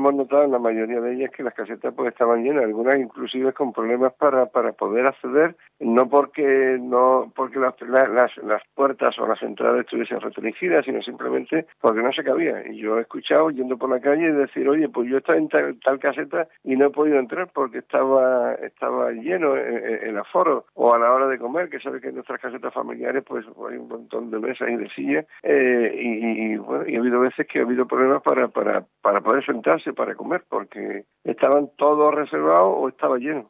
hemos notado en la mayoría de ellas que las casetas pues estaban llenas, algunas inclusive con problemas para poder acceder, no porque las puertas o las entradas estuviesen restringidas, sino simplemente porque no se cabía. Y yo he escuchado yendo por la calle decir, oye, pues yo estaba en tal caseta y no he podido entrar porque estaba lleno el aforo, o a la hora de comer, que sabe que en nuestras casetas familiares pues hay un montón de mesas y de sillas, bueno, y ha habido veces que ha habido problemas para poder sentarse para comer porque estaban todos reservados o estaba lleno.